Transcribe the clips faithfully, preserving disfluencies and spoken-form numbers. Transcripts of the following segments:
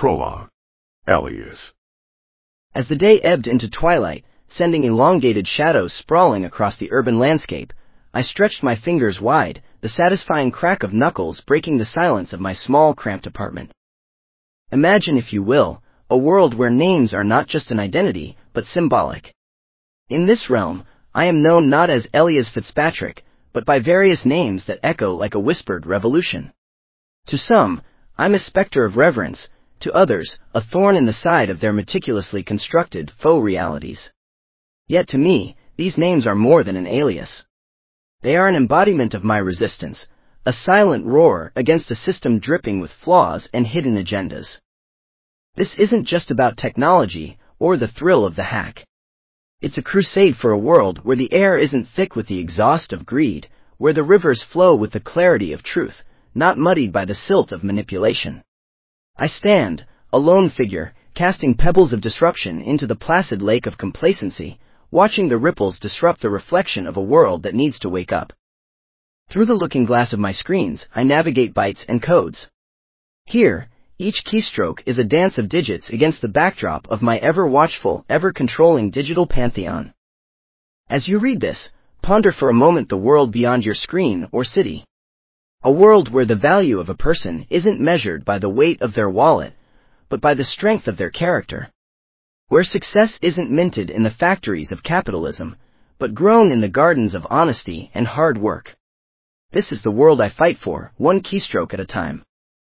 Prologue. Elias. As the day ebbed into twilight, sending elongated shadows sprawling across the urban landscape, I stretched my fingers wide, the satisfying crack of knuckles breaking the silence of my small, cramped apartment. Imagine, if you will, a world where names are not just an identity, but symbolic. In this realm, I am known not as Elias Fitzpatrick, but by various names that echo like a whispered revolution. To some, I'm a specter of reverence, to others, a thorn in the side of their meticulously constructed faux realities. Yet to me, these names are more than an alias. They are an embodiment of my resistance, a silent roar against a system dripping with flaws and hidden agendas. This isn't just about technology or the thrill of the hack. It's a crusade for a world where the air isn't thick with the exhaust of greed, where the rivers flow with the clarity of truth, not muddied by the silt of manipulation. I stand, a lone figure, casting pebbles of disruption into the placid lake of complacency, watching the ripples disrupt the reflection of a world that needs to wake up. Through the looking glass of my screens, I navigate bytes and codes. Here, each keystroke is a dance of digits against the backdrop of my ever-watchful, ever-controlling digital pantheon. As you read this, ponder for a moment the world beyond your screen or city. A world where the value of a person isn't measured by the weight of their wallet, but by the strength of their character. Where success isn't minted in the factories of capitalism, but grown in the gardens of honesty and hard work. This is the world I fight for, one keystroke at a time.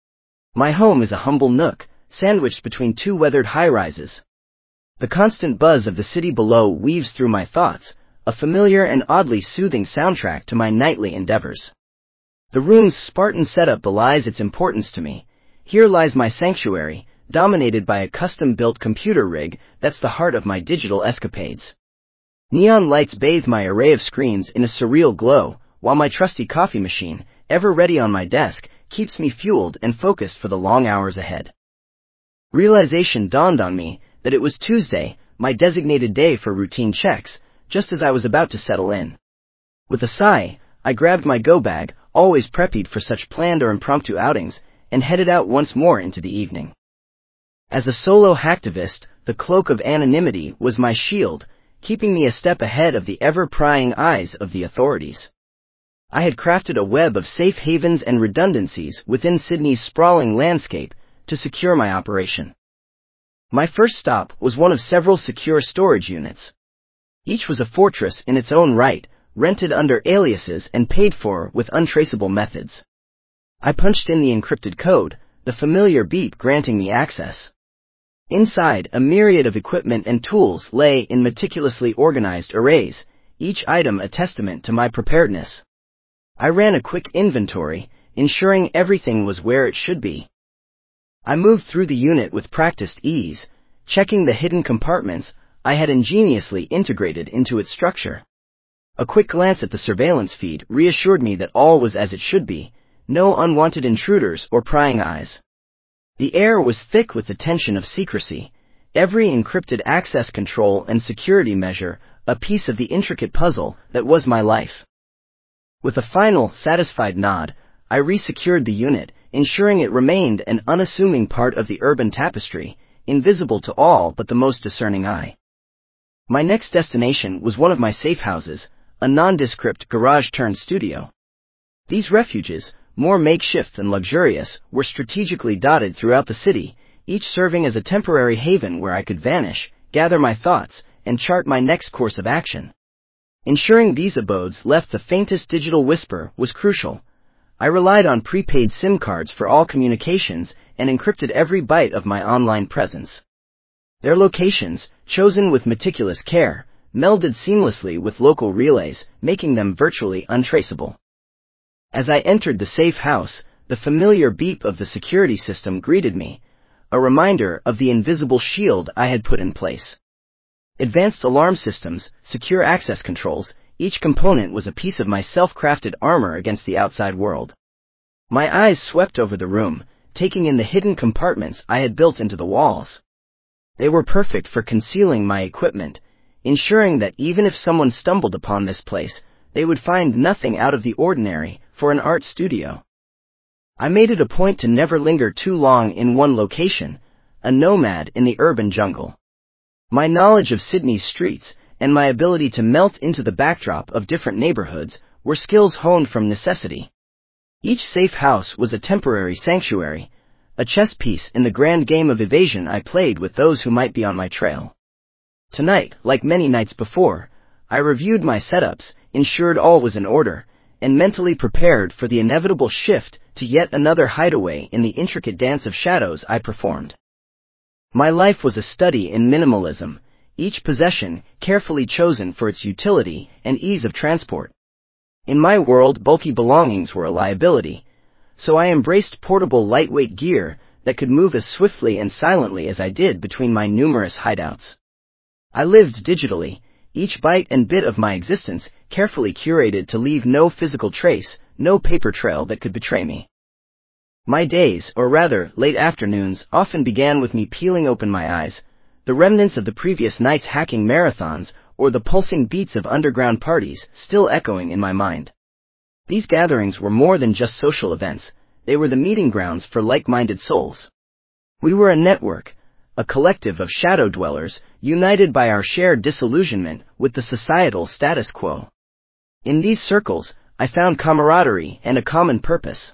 My home is a humble nook, sandwiched between two weathered high-rises. The constant buzz of the city below weaves through my thoughts, a familiar and oddly soothing soundtrack to my nightly endeavors. The room's Spartan setup belies its importance to me. Here lies my sanctuary, dominated by a custom-built computer rig that's the heart of my digital escapades. Neon lights bathe my array of screens in a surreal glow, while my trusty coffee machine, ever ready on my desk, keeps me fueled and focused for the long hours ahead. Realization dawned on me that it was Tuesday, my designated day for routine checks, just as I was about to settle in. With a sigh, I grabbed my go bag, always prepped for such planned or impromptu outings, and headed out once more into the evening. As a solo hacktivist, the cloak of anonymity was my shield, keeping me a step ahead of the ever-prying eyes of the authorities. I had crafted a web of safe havens and redundancies within Sydney's sprawling landscape to secure my operation. My first stop was one of several secure storage units. Each was a fortress in its own right, rented under aliases and paid for with untraceable methods. I punched in the encrypted code, the familiar beep granting me access. Inside, a myriad of equipment and tools lay in meticulously organized arrays, each item a testament to my preparedness. I ran a quick inventory, ensuring everything was where it should be. I moved through the unit with practiced ease, checking the hidden compartments I had ingeniously integrated into its structure. A quick glance at the surveillance feed reassured me that all was as it should be, no unwanted intruders or prying eyes. The air was thick with the tension of secrecy, every encrypted access control and security measure a piece of the intricate puzzle that was my life. With a final, satisfied nod, I resecured the unit, ensuring it remained an unassuming part of the urban tapestry, invisible to all but the most discerning eye. My next destination was one of my safe houses, a nondescript garage-turned-studio. These refuges, more makeshift than luxurious, were strategically dotted throughout the city, each serving as a temporary haven where I could vanish, gather my thoughts, and chart my next course of action. Ensuring these abodes left the faintest digital whisper was crucial. I relied on prepaid SIM cards for all communications and encrypted every byte of my online presence. Their locations, chosen with meticulous care, melded seamlessly with local relays, making them virtually untraceable. As I entered the safe house, the familiar beep of the security system greeted me, a reminder of the invisible shield I had put in place. Advanced alarm systems, secure access controls, each component was a piece of my self-crafted armor against the outside world. My eyes swept over the room, taking in the hidden compartments I had built into the walls. They were perfect for concealing my equipment, ensuring that even if someone stumbled upon this place, they would find nothing out of the ordinary for an art studio. I made it a point to never linger too long in one location, a nomad in the urban jungle. My knowledge of Sydney's streets and my ability to melt into the backdrop of different neighborhoods were skills honed from necessity. Each safe house was a temporary sanctuary, a chess piece in the grand game of evasion I played with those who might be on my trail. Tonight, like many nights before, I reviewed my setups, ensured all was in order, and mentally prepared for the inevitable shift to yet another hideaway in the intricate dance of shadows I performed. My life was a study in minimalism, each possession carefully chosen for its utility and ease of transport. In my world, bulky belongings were a liability, so I embraced portable lightweight gear that could move as swiftly and silently as I did between my numerous hideouts. I lived digitally, each bite and bit of my existence carefully curated to leave no physical trace, no paper trail that could betray me. My days, or rather late afternoons, often began with me peeling open my eyes, the remnants of the previous night's hacking marathons or the pulsing beats of underground parties still echoing in my mind. These gatherings were more than just social events, they were the meeting grounds for like-minded souls. We were a network, a collective of shadow dwellers, united by our shared disillusionment with the societal status quo. In these circles, I found camaraderie and a common purpose.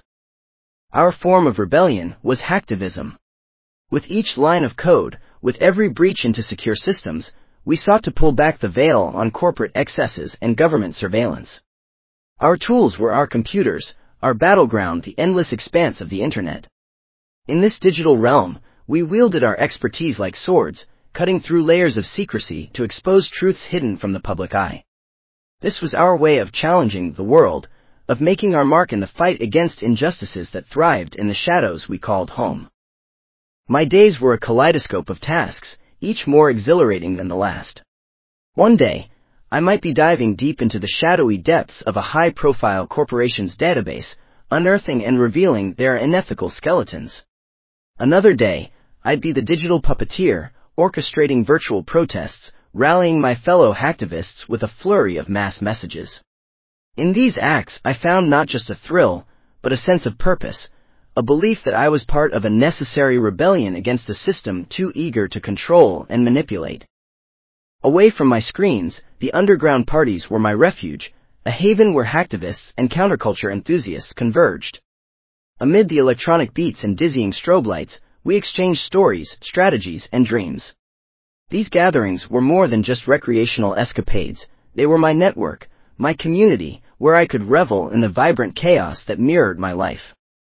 Our form of rebellion was hacktivism. With each line of code, with every breach into secure systems, we sought to pull back the veil on corporate excesses and government surveillance. Our tools were our computers, our battleground the endless expanse of the internet. In this digital realm, we wielded our expertise like swords, cutting through layers of secrecy to expose truths hidden from the public eye. This was our way of challenging the world, of making our mark in the fight against injustices that thrived in the shadows we called home. My days were a kaleidoscope of tasks, each more exhilarating than the last. One day, I might be diving deep into the shadowy depths of a high-profile corporation's database, unearthing and revealing their unethical skeletons. Another day, I'd be the digital puppeteer, orchestrating virtual protests, rallying my fellow hacktivists with a flurry of mass messages. In these acts, I found not just a thrill, but a sense of purpose, a belief that I was part of a necessary rebellion against a system too eager to control and manipulate. Away from my screens, the underground parties were my refuge, a haven where hacktivists and counterculture enthusiasts converged. Amid the electronic beats and dizzying strobe lights, we exchanged stories, strategies, and dreams. These gatherings were more than just recreational escapades, they were my network, my community, where I could revel in the vibrant chaos that mirrored my life.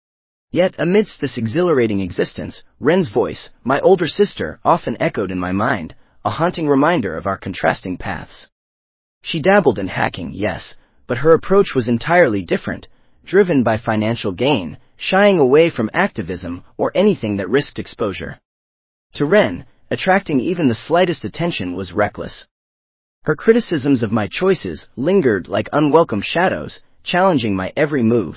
Yet amidst this exhilarating existence, Ren's voice, my older sister, often echoed in my mind, a haunting reminder of our contrasting paths. She dabbled in hacking, yes, but her approach was entirely different, driven by financial gain, shying away from activism or anything that risked exposure. To Ren, attracting even the slightest attention was reckless. Her criticisms of my choices lingered like unwelcome shadows, challenging my every move.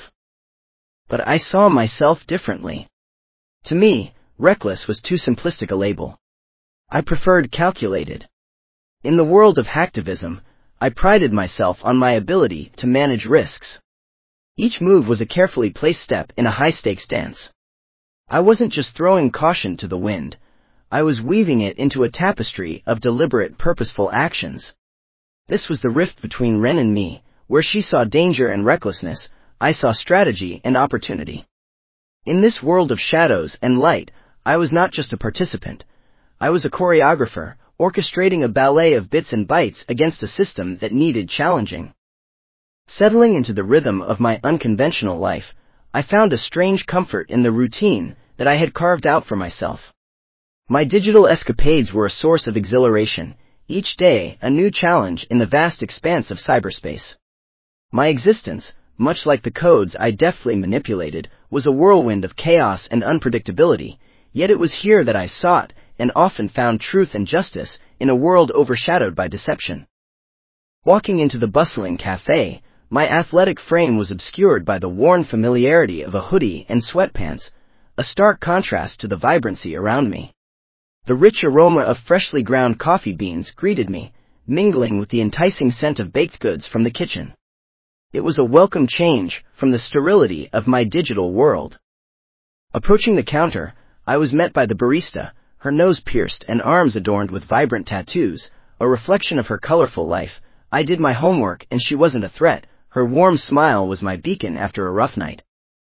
But I saw myself differently. To me, reckless was too simplistic a label. I preferred calculated. In the world of hacktivism, I prided myself on my ability to manage risks. Each move was a carefully placed step in a high-stakes dance. I wasn't just throwing caution to the wind, I was weaving it into a tapestry of deliberate, purposeful actions. This was the rift between Ren and me, where she saw danger and recklessness, I saw strategy and opportunity. In this world of shadows and light, I was not just a participant. I was a choreographer, orchestrating a ballet of bits and bytes against a system that needed challenging. Settling into the rhythm of my unconventional life, I found a strange comfort in the routine that I had carved out for myself. My digital escapades were a source of exhilaration, each day a new challenge in the vast expanse of cyberspace. My existence, much like the codes I deftly manipulated, was a whirlwind of chaos and unpredictability, yet it was here that I sought and often found truth and justice in a world overshadowed by deception. Walking into the bustling cafe, my athletic frame was obscured by the worn familiarity of a hoodie and sweatpants, a stark contrast to the vibrancy around me. The rich aroma of freshly ground coffee beans greeted me, mingling with the enticing scent of baked goods from the kitchen. It was a welcome change from the sterility of my digital world. Approaching the counter, I was met by the barista, her nose pierced and arms adorned with vibrant tattoos, a reflection of her colorful life. I did my homework and she wasn't a threat. Her warm smile was my beacon after a rough night.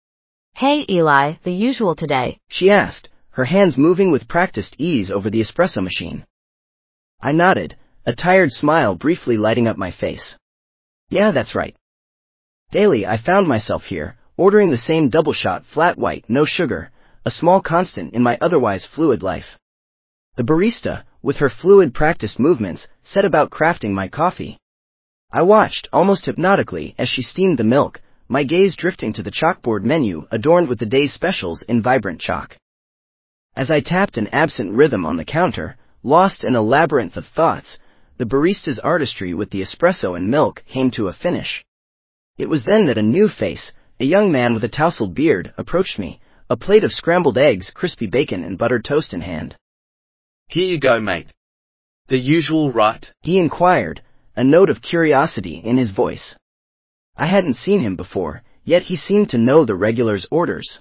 Hey Eli, the usual today? She asked, her hands moving with practiced ease over the espresso machine. I nodded, a tired smile briefly lighting up my face. Yeah, that's right. Daily I found myself here, ordering the same double shot flat white, no sugar, a small constant in my otherwise fluid life. The barista, with her fluid practiced movements, set about crafting my coffee. I watched, almost hypnotically, as she steamed the milk, my gaze drifting to the chalkboard menu adorned with the day's specials in vibrant chalk. As I tapped an absent rhythm on the counter, lost in a labyrinth of thoughts, the barista's artistry with the espresso and milk came to a finish. It was then that a new face, a young man with a tousled beard, approached me, a plate of scrambled eggs, crispy bacon and buttered toast in hand. Here you go, mate. The usual, right? He inquired, a note of curiosity in his voice. I hadn't seen him before, yet he seemed to know the regular's orders.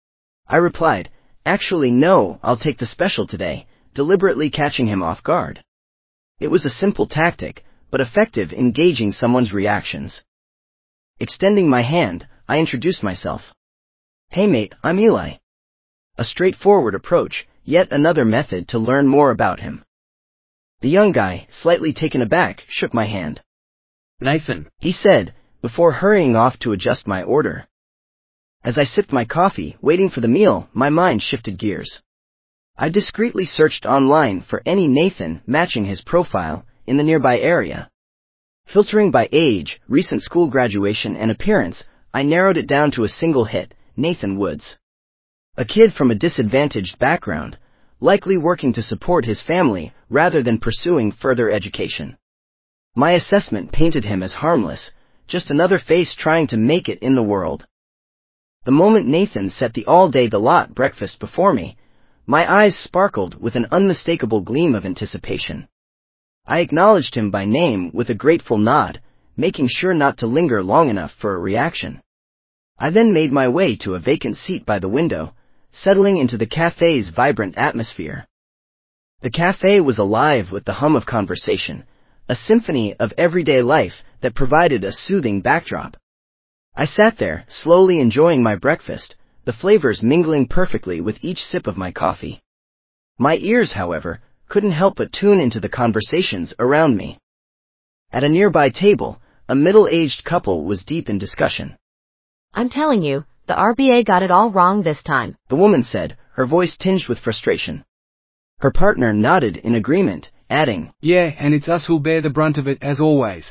I replied, actually no, I'll take the special today, deliberately catching him off guard. It was a simple tactic, but effective in gauging someone's reactions. Extending my hand, I introduced myself. Hey mate, I'm Eli. A straightforward approach, yet another method to learn more about him. The young guy, slightly taken aback, shook my hand. Nathan, he said, before hurrying off to adjust my order. As I sipped my coffee, waiting for the meal, my mind shifted gears. I discreetly searched online for any Nathan matching his profile in the nearby area. Filtering by age, recent school graduation and appearance, I narrowed it down to a single hit, Nathan Woods. A kid from a disadvantaged background, likely working to support his family rather than pursuing further education. My assessment painted him as harmless, just another face trying to make it in the world. The moment Nathan set the all-day the lot breakfast before me, my eyes sparkled with an unmistakable gleam of anticipation. I acknowledged him by name with a grateful nod, making sure not to linger long enough for a reaction. I then made my way to a vacant seat by the window, settling into the cafe's vibrant atmosphere. The cafe was alive with the hum of conversation, a symphony of everyday life that provided a soothing backdrop. I sat there, slowly enjoying my breakfast, the flavors mingling perfectly with each sip of my coffee. My ears, however, couldn't help but tune into the conversations around me. At a nearby table, a middle-aged couple was deep in discussion. I'm telling you, the R B A got it all wrong this time, the woman said, her voice tinged with frustration. Her partner nodded in agreement, adding, Yeah, and it's us who'll bear the brunt of it, as always.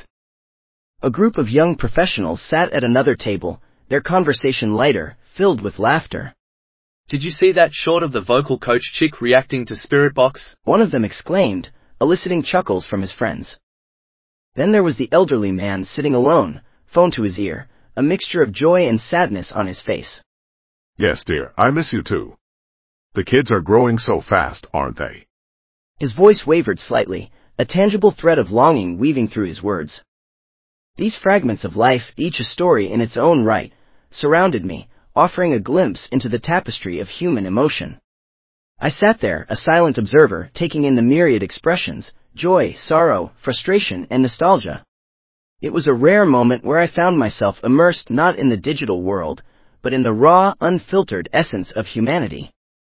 A group of young professionals sat at another table, their conversation lighter, filled with laughter. Did you see that short of the vocal coach chick reacting to Spirit Box? One of them exclaimed, eliciting chuckles from his friends. Then there was the elderly man sitting alone, phone to his ear, a mixture of joy and sadness on his face. Yes, dear, I miss you too. The kids are growing so fast, aren't they? His voice wavered slightly, a tangible thread of longing weaving through his words. These fragments of life, each a story in its own right, surrounded me, offering a glimpse into the tapestry of human emotion. I sat there, a silent observer, taking in the myriad expressions, joy, sorrow, frustration, and nostalgia. It was a rare moment where I found myself immersed not in the digital world, but in the raw, unfiltered essence of humanity.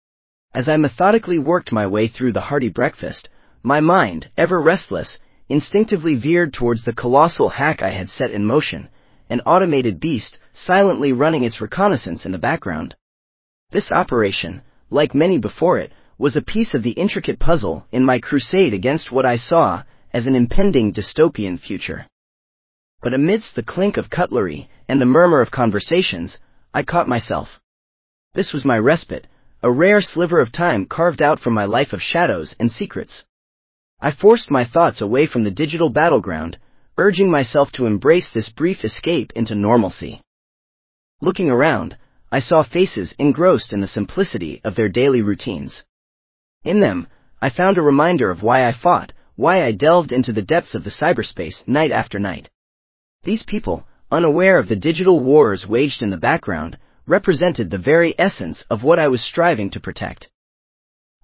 As I methodically worked my way through the hearty breakfast, my mind, ever restless, instinctively veered towards the colossal hack I had set in motion, an automated beast silently running its reconnaissance in the background. This operation, like many before it, was a piece of the intricate puzzle in my crusade against what I saw as an impending dystopian future. But amidst the clink of cutlery and the murmur of conversations, I caught myself. This was my respite, a rare sliver of time carved out from my life of shadows and secrets. I forced my thoughts away from the digital battleground, urging myself to embrace this brief escape into normalcy. Looking around, I saw faces engrossed in the simplicity of their daily routines. In them, I found a reminder of why I fought, why I delved into the depths of the cyberspace night after night. These people, unaware of the digital wars waged in the background, represented the very essence of what I was striving to protect.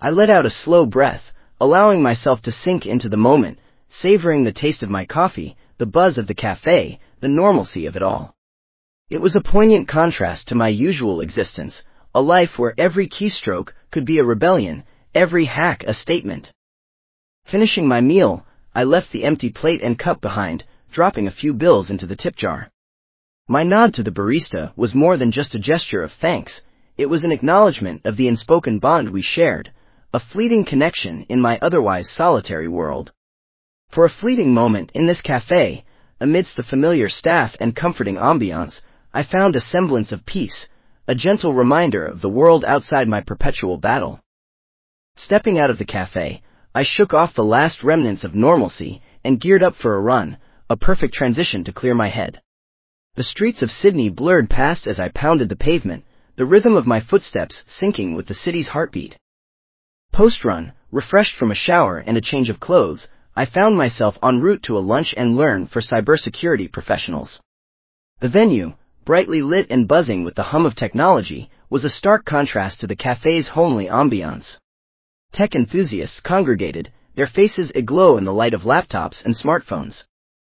I let out a slow breath, allowing myself to sink into the moment, savoring the taste of my coffee, the buzz of the cafe, the normalcy of it all. It was a poignant contrast to my usual existence, a life where every keystroke could be a rebellion, every hack a statement. Finishing my meal, I left the empty plate and cup behind, dropping a few bills into the tip jar. My nod to the barista was more than just a gesture of thanks, it was an acknowledgement of the unspoken bond we shared, a fleeting connection in my otherwise solitary world. For a fleeting moment in this cafe, amidst the familiar staff and comforting ambiance, I found a semblance of peace, a gentle reminder of the world outside my perpetual battle. Stepping out of the cafe, I shook off the last remnants of normalcy and geared up for a run, a perfect transition to clear my head. The streets of Sydney blurred past as I pounded the pavement, the rhythm of my footsteps syncing with the city's heartbeat. Post-run, refreshed from a shower and a change of clothes, I found myself en route to a lunch and learn for cybersecurity professionals. The venue, brightly lit and buzzing with the hum of technology, was a stark contrast to the cafe's homely ambiance. Tech enthusiasts congregated, their faces aglow in the light of laptops and smartphones.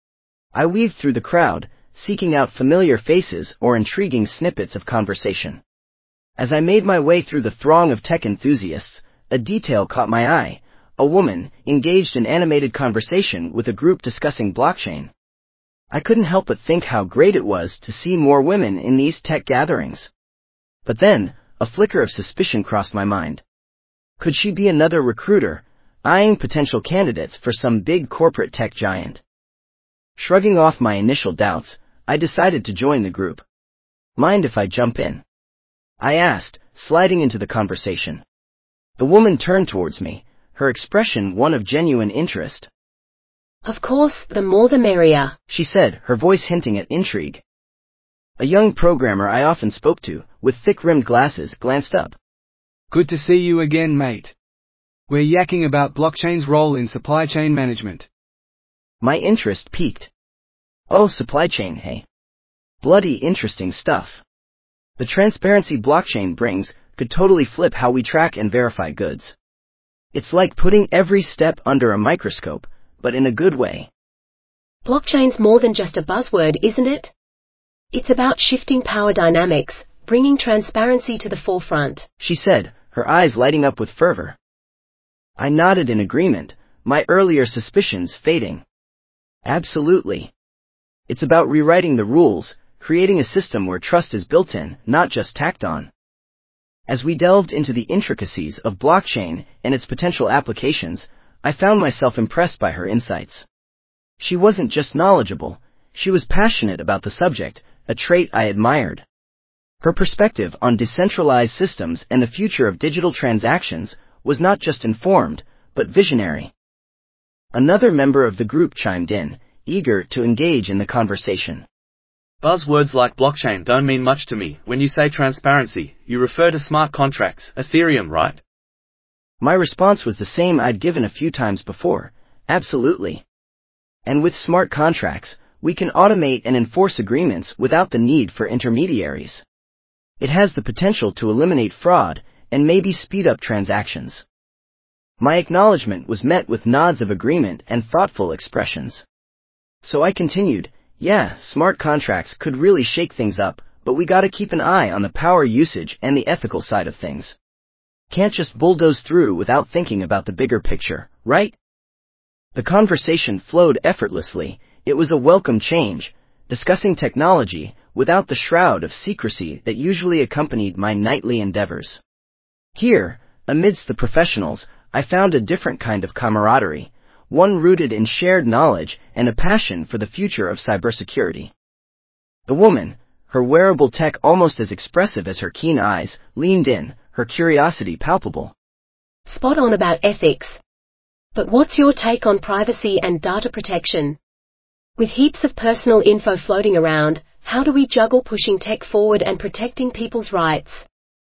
I weaved through the crowd, seeking out familiar faces or intriguing snippets of conversation. As I made my way through the throng of tech enthusiasts, a detail caught my eye, a woman engaged in animated conversation with a group discussing blockchain. I couldn't help but think how great it was to see more women in these tech gatherings. But then, a flicker of suspicion crossed my mind. Could she be another recruiter, eyeing potential candidates for some big corporate tech giant? Shrugging off my initial doubts, I decided to join the group. Mind if I jump in? I asked, sliding into the conversation. The woman turned towards me, her expression one of genuine interest. Of course, the more the merrier, she said, her voice hinting at intrigue. A young programmer I often spoke to, with thick-rimmed glasses, glanced up. Good to see you again, mate. We're yakking about blockchain's role in supply chain management. My interest piqued. Oh, supply chain, hey. Bloody interesting stuff. The transparency blockchain brings could totally flip how we track and verify goods. It's like putting every step under a microscope, but in a good way. Blockchain's more than just a buzzword, isn't it? It's about shifting power dynamics, bringing transparency to the forefront, she said, her eyes lighting up with fervor. I nodded in agreement, my earlier suspicions fading. Absolutely. It's about rewriting the rules, creating a system where trust is built in, not just tacked on. As we delved into the intricacies of blockchain and its potential applications, I found myself impressed by her insights. She wasn't just knowledgeable, she was passionate about the subject, a trait I admired. Her perspective on decentralized systems and the future of digital transactions was not just informed, but visionary. Another member of the group chimed in, eager to engage in the conversation. Buzzwords like blockchain don't mean much to me. When you say transparency, you refer to smart contracts, Ethereum, right? My response was the same I'd given a few times before. Absolutely. And with smart contracts, we can automate and enforce agreements without the need for intermediaries. It has the potential to eliminate fraud and maybe speed up transactions. My acknowledgement was met with nods of agreement and thoughtful expressions. So I continued, yeah, smart contracts could really shake things up, but we gotta keep an eye on the power usage and the ethical side of things. Can't just bulldoze through without thinking about the bigger picture, right? The conversation flowed effortlessly. It was a welcome change, discussing technology without the shroud of secrecy that usually accompanied my nightly endeavors. Here, amidst the professionals, I found a different kind of camaraderie, one rooted in shared knowledge and a passion for the future of cybersecurity. The woman, her wearable tech almost as expressive as her keen eyes, leaned in, her curiosity palpable. Spot on about ethics. But what's your take on privacy and data protection? With heaps of personal info floating around, how do we juggle pushing tech forward and protecting people's rights?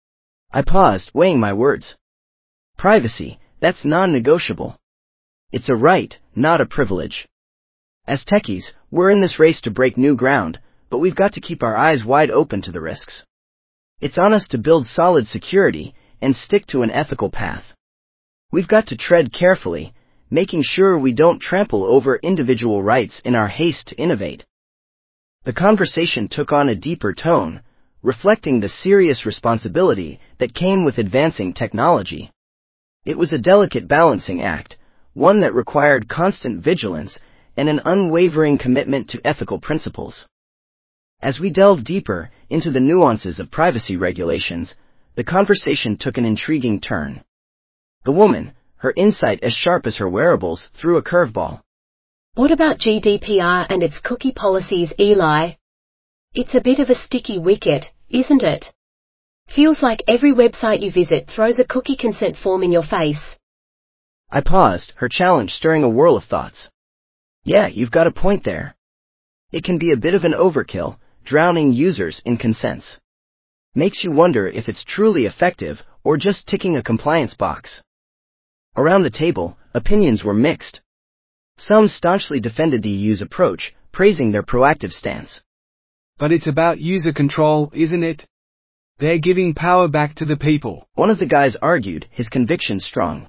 I paused, weighing my words. Privacy, that's non-negotiable. It's a right, not a privilege. As techies, we're in this race to break new ground, but we've got to keep our eyes wide open to the risks. It's on us to build solid security and stick to an ethical path. We've got to tread carefully, making sure we don't trample over individual rights in our haste to innovate. The conversation took on a deeper tone, reflecting the serious responsibility that came with advancing technology. It was a delicate balancing act, one that required constant vigilance and an unwavering commitment to ethical principles. As we delved deeper into the nuances of privacy regulations, the conversation took an intriguing turn. The woman, her insight as sharp as her wearables, threw a curveball. What about G D P R and its cookie policies, Eli? It's a bit of a sticky wicket, isn't it? Feels like every website you visit throws a cookie consent form in your face. I paused, her challenge stirring a whirl of thoughts. Yeah, you've got a point there. It can be a bit of an overkill, drowning users in consents. Makes you wonder if it's truly effective or just ticking a compliance box. Around the table, opinions were mixed. Some staunchly defended the E U's approach, praising their proactive stance. But it's about user control, isn't it? They're giving power back to the people. One of the guys argued, his conviction strong.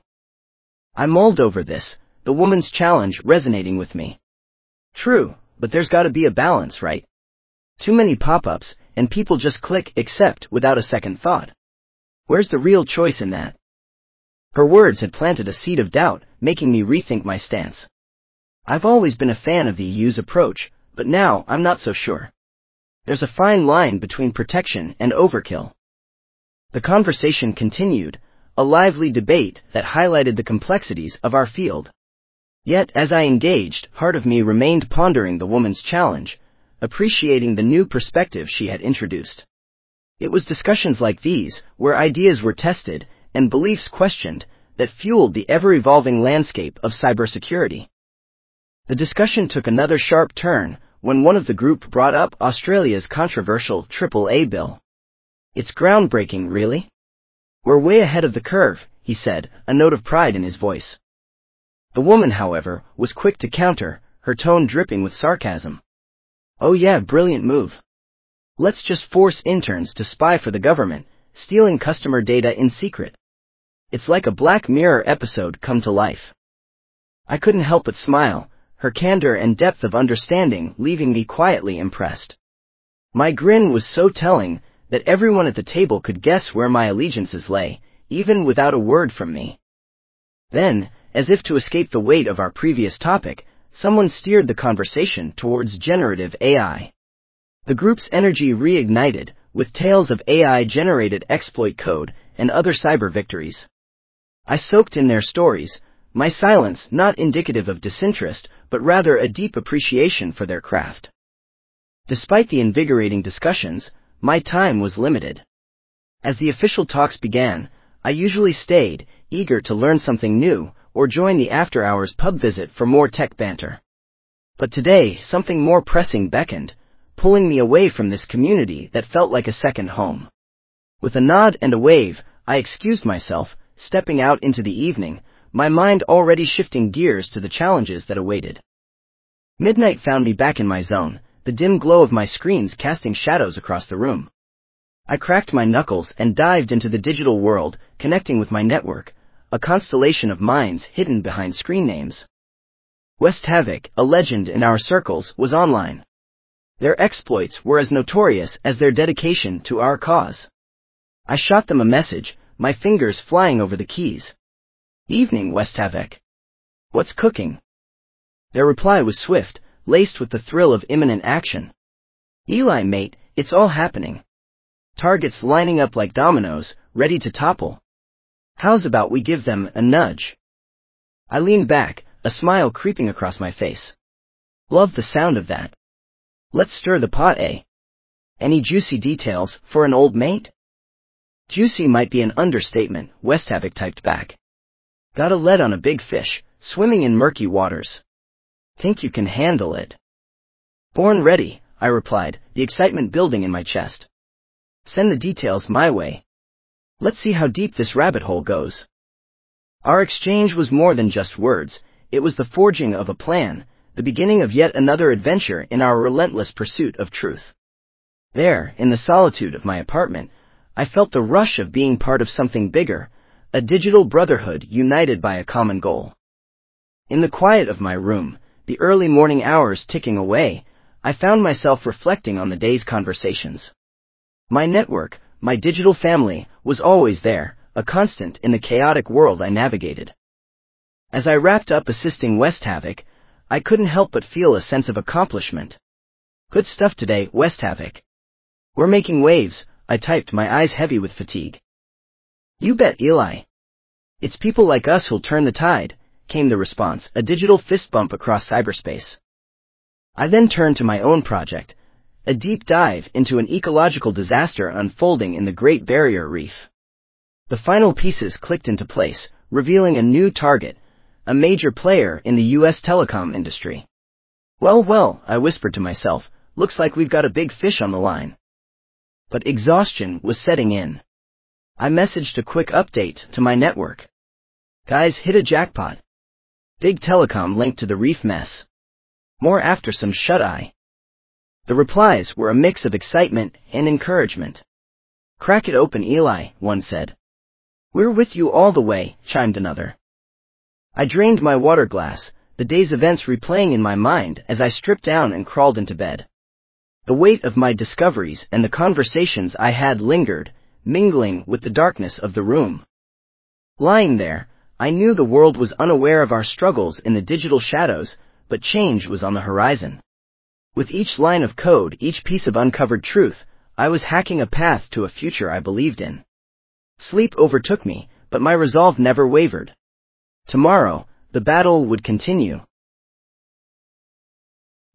I mulled over this, the woman's challenge resonating with me. True, but there's got to be a balance, right? Too many pop-ups, and people just click accept without a second thought. Where's the real choice in that? Her words had planted a seed of doubt, making me rethink my stance. I've always been a fan of the E U's approach, but now I'm not so sure. There's a fine line between protection and overkill. The conversation continued, a lively debate that highlighted the complexities of our field. Yet, as I engaged, part of me remained pondering the woman's challenge, appreciating the new perspective she had introduced. It was discussions like these, where ideas were tested and beliefs questioned, that fueled the ever-evolving landscape of cybersecurity. The discussion took another sharp turn when one of the group brought up Australia's controversial triple A bill. It's groundbreaking, really? We're way ahead of the curve, he said, a note of pride in his voice. The woman, however, was quick to counter, her tone dripping with sarcasm. Oh yeah, brilliant move. Let's just force interns to spy for the government, stealing customer data in secret. It's like a Black Mirror episode come to life. I couldn't help but smile, her candor and depth of understanding leaving me quietly impressed. My grin was so telling that everyone at the table could guess where my allegiances lay, even without a word from me. Then, as if to escape the weight of our previous topic, someone steered the conversation towards generative A I. The group's energy reignited, with tales of A I-generated exploit code and other cyber victories. I soaked in their stories, my silence not indicative of disinterest, but rather a deep appreciation for their craft. Despite the invigorating discussions, my time was limited. As the official talks began, I usually stayed, eager to learn something new, or join the after-hours pub visit for more tech banter. But today, something more pressing beckoned, pulling me away from this community that felt like a second home. With a nod and a wave, I excused myself, stepping out into the evening, my mind already shifting gears to the challenges that awaited. Midnight found me back in my zone, the dim glow of my screens casting shadows across the room. I cracked my knuckles and dived into the digital world, connecting with my network, a constellation of minds hidden behind screen names. West Havoc, a legend in our circles, was online. Their exploits were as notorious as their dedication to our cause. I shot them a message, my fingers flying over the keys. Evening, West Havoc. What's cooking? Their reply was swift, laced with the thrill of imminent action. Eli, mate, it's all happening. Targets lining up like dominoes, ready to topple. How's about we give them a nudge? I leaned back, a smile creeping across my face. Love the sound of that. Let's stir the pot, eh? Any juicy details for an old mate? Juicy might be an understatement, West Havoc typed back. Got a lead on a big fish, swimming in murky waters. Think you can handle it? Born ready, I replied, the excitement building in my chest. Send the details my way. Let's see how deep this rabbit hole goes. Our exchange was more than just words, it was the forging of a plan, the beginning of yet another adventure in our relentless pursuit of truth. There, in the solitude of my apartment, I felt the rush of being part of something bigger, a digital brotherhood united by a common goal. In the quiet of my room, the early morning hours ticking away, I found myself reflecting on the day's conversations. My network, my digital family, was always there, a constant in the chaotic world I navigated. As I wrapped up assisting West Havoc, I couldn't help but feel a sense of accomplishment. Good stuff today, West Havoc. We're making waves, I typed, my eyes heavy with fatigue. You bet, Eli. It's people like us who'll turn the tide, came the response, a digital fist bump across cyberspace. I then turned to my own project, a deep dive into an ecological disaster unfolding in the Great Barrier Reef. The final pieces clicked into place, revealing a new target, a major player in the U S telecom industry. Well, well, I whispered to myself, looks like we've got a big fish on the line. But exhaustion was setting in. I messaged a quick update to my network. Guys, hit a jackpot. Big telecom linked to the reef mess. More after some shut-eye. The replies were a mix of excitement and encouragement. Crack it open, Eli, one said. We're with you all the way, chimed another. I drained my water glass, the day's events replaying in my mind as I stripped down and crawled into bed. The weight of my discoveries and the conversations I had lingered, mingling with the darkness of the room. Lying there, I knew the world was unaware of our struggles in the digital shadows, but change was on the horizon. With each line of code, each piece of uncovered truth, I was hacking a path to a future I believed in. Sleep overtook me, but my resolve never wavered. Tomorrow, the battle would continue.